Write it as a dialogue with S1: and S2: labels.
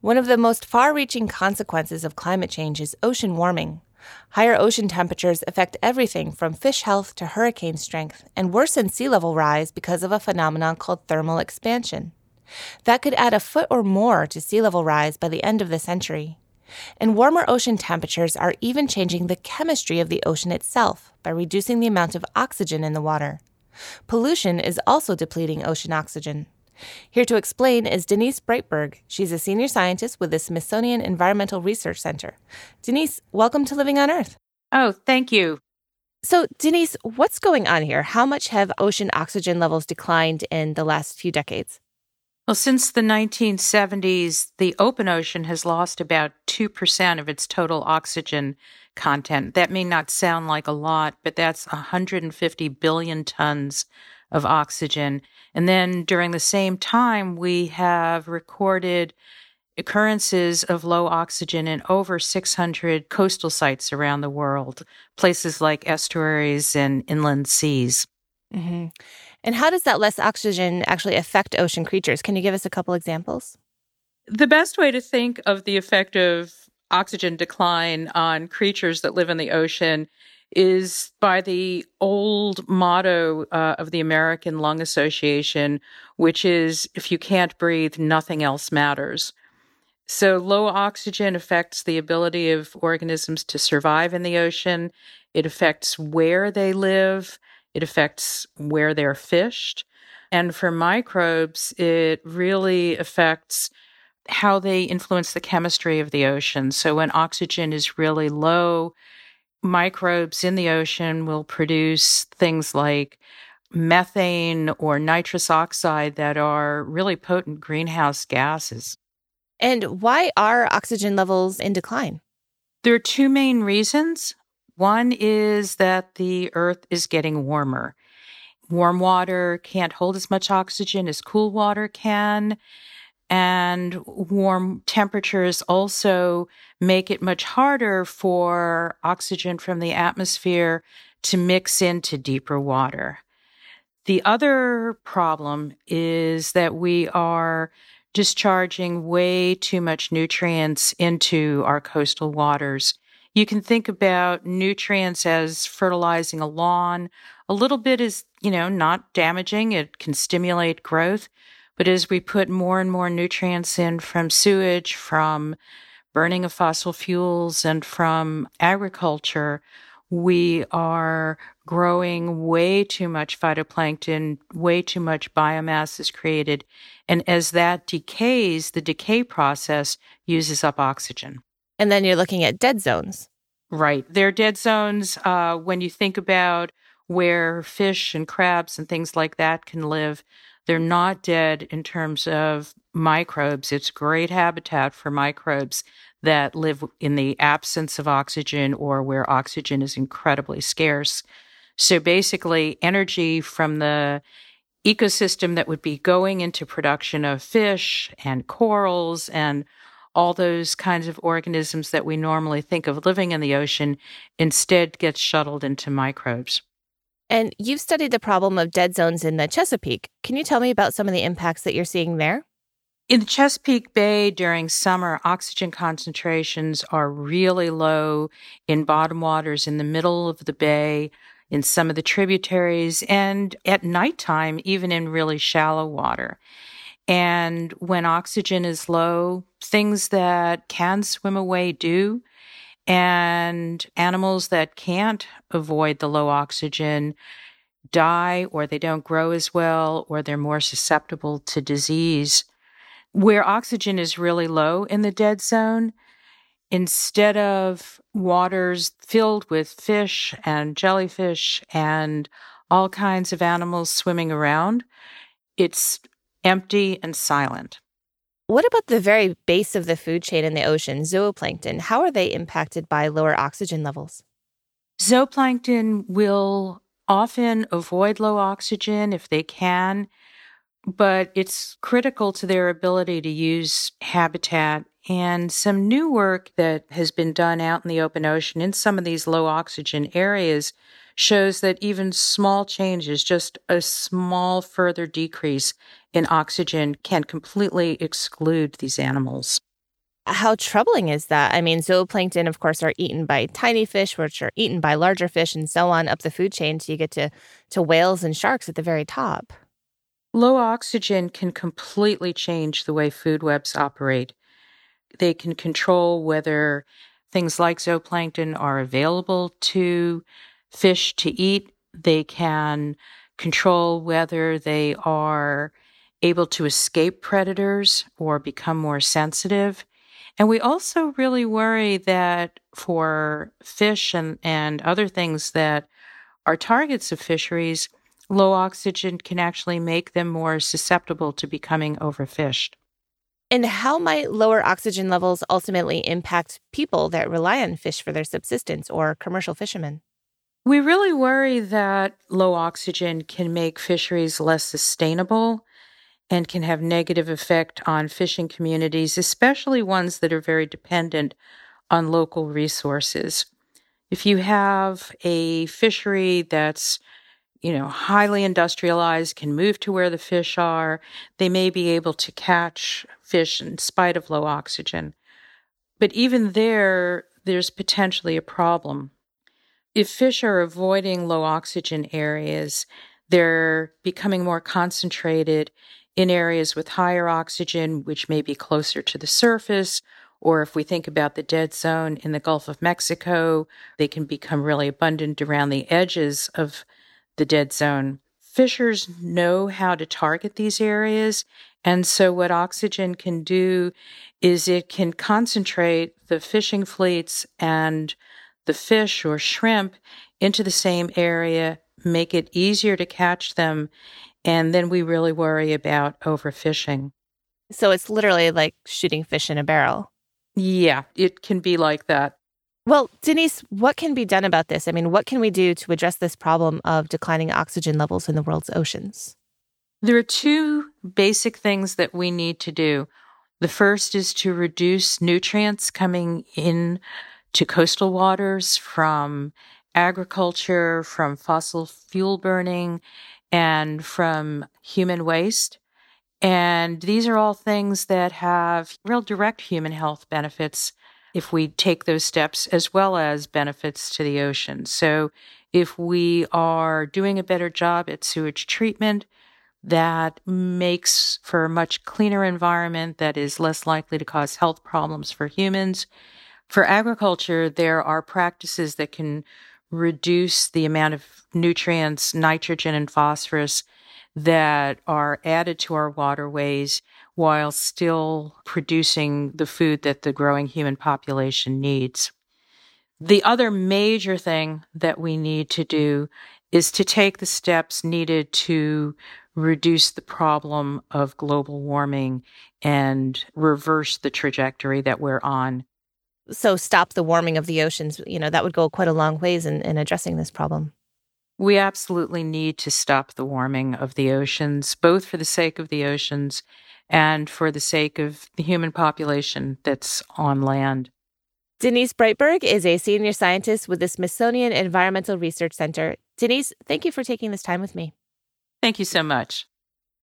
S1: One of the most far-reaching consequences of climate change is ocean warming. Higher ocean temperatures affect everything from fish health to hurricane strength and worsen sea level rise because of a phenomenon called thermal expansion. That could add a foot or more to sea level rise by the end of the century. And warmer ocean temperatures are even changing the chemistry of the ocean itself by reducing the amount of oxygen in the water. Pollution is also depleting ocean oxygen. Here to explain is Denise Breitberg. She's a senior scientist with the Smithsonian Environmental Research Center. Denise, welcome to Living on Earth.
S2: Oh, thank you.
S1: So, Denise, what's going on here? How much have ocean oxygen levels declined in the last few decades?
S2: Well, since the 1970s, the open ocean has lost about 2% of its total oxygen content. That may not sound like a lot, but that's 150 billion tons of oxygen. And then during the same time, we have recorded occurrences of low oxygen in over 600 coastal sites around the world, places like estuaries and inland seas.
S1: Mm-hmm. And how does that less oxygen actually affect ocean creatures? Can you give us a couple examples?
S2: The best way to think of the effect of oxygen decline on creatures that live in the ocean is by the old motto of the American Lung Association, which is, if you can't breathe, nothing else matters. So low oxygen affects the ability of organisms to survive in the ocean. It affects where they live. It affects where they're fished. And for microbes, it really affects how they influence the chemistry of the ocean. So when oxygen is really low, microbes in the ocean will produce things like methane or nitrous oxide that are really potent greenhouse gases.
S1: And why are oxygen levels in decline?
S2: There are two main reasons. One is that the Earth is getting warmer. Warm water can't hold as much oxygen as cool water can. And warm temperatures also make it much harder for oxygen from the atmosphere to mix into deeper water. The other problem is that we are discharging way too much nutrients into our coastal waters. You can think about nutrients as fertilizing a lawn. A little bit is, not damaging. It can stimulate growth. But as we put more and more nutrients in from sewage, from burning of fossil fuels, and from agriculture, we are growing way too much phytoplankton, way too much biomass is created. And as that decays, the decay process uses up oxygen.
S1: And then you're looking at dead zones.
S2: Right. They're dead zones. When you think about where fish and crabs and things like that can live, they're not dead in terms of microbes. It's great habitat for microbes that live in the absence of oxygen or where oxygen is incredibly scarce. So basically, energy from the ecosystem that would be going into production of fish and corals and all those kinds of organisms that we normally think of living in the ocean instead gets shuttled into microbes.
S1: And you've studied the problem of dead zones in the Chesapeake. Can you tell me about some of the impacts that you're seeing there?
S2: In the Chesapeake Bay during summer, oxygen concentrations are really low in bottom waters in the middle of the bay, in some of the tributaries, and at nighttime, even in really shallow water. And when oxygen is low, things that can swim away do. And animals that can't avoid the low oxygen die, or they don't grow as well, or they're more susceptible to disease. Where oxygen is really low in the dead zone, instead of waters filled with fish and jellyfish and all kinds of animals swimming around, it's empty and silent.
S1: What about the very base of the food chain in the ocean, zooplankton? How are they impacted by lower oxygen levels?
S2: Zooplankton will often avoid low oxygen if they can, but it's critical to their ability to use habitat. And some new work that has been done out in the open ocean in some of these low oxygen areas shows that even small changes, just a small further decrease in oxygen, can completely exclude these animals.
S1: How troubling is that? I mean, zooplankton, of course, are eaten by tiny fish, which are eaten by larger fish, and so on up the food chain. So you get to whales and sharks at the very top.
S2: Low oxygen can completely change the way food webs operate. They can control whether things like zooplankton are available to fish to eat. They can control whether they are able to escape predators or become more sensitive. And we also really worry that for fish and other things that are targets of fisheries, low oxygen can actually make them more susceptible to becoming overfished.
S1: And how might lower oxygen levels ultimately impact people that rely on fish for their subsistence or commercial fishermen?
S2: We really worry that low oxygen can make fisheries less sustainable and can have negative effect on fishing communities, especially ones that are very dependent on local resources. If you have a fishery that's highly industrialized, can move to where the fish are, they may be able to catch fish in spite of low oxygen. But even there's potentially a problem. If fish are avoiding low oxygen areas, they're becoming more concentrated in areas with higher oxygen, which may be closer to the surface. Or if we think about the dead zone in the Gulf of Mexico, they can become really abundant around the edges of the dead zone. Fishers know how to target these areas. And so what oxygen can do is it can concentrate the fishing fleets and the fish or shrimp into the same area, make it easier to catch them, and then we really worry about overfishing.
S1: So it's literally like shooting fish in a barrel.
S2: Yeah, it can be like that.
S1: Well, Denise, what can be done about this? I mean, what can we do to address this problem of declining oxygen levels in the world's oceans?
S2: There are two basic things that we need to do. The first is to reduce nutrients coming in to coastal waters from agriculture, from fossil fuel burning, and from human waste. And these are all things that have real direct human health benefits if we take those steps, as well as benefits to the ocean. So if we are doing a better job at sewage treatment, that makes for a much cleaner environment that is less likely to cause health problems for humans. For agriculture, there are practices that can reduce the amount of nutrients, nitrogen and phosphorus, that are added to our waterways while still producing the food that the growing human population needs. The other major thing that we need to do is to take the steps needed to reduce the problem of global warming and reverse the trajectory that we're on.
S1: So stop the warming of the oceans, that would go quite a long ways in addressing this problem.
S2: We absolutely need to stop the warming of the oceans, both for the sake of the oceans and for the sake of the human population that's on land.
S1: Denise Breitberg is a senior scientist with the Smithsonian Environmental Research Center. Denise, thank you for taking this time with me.
S2: Thank you so much.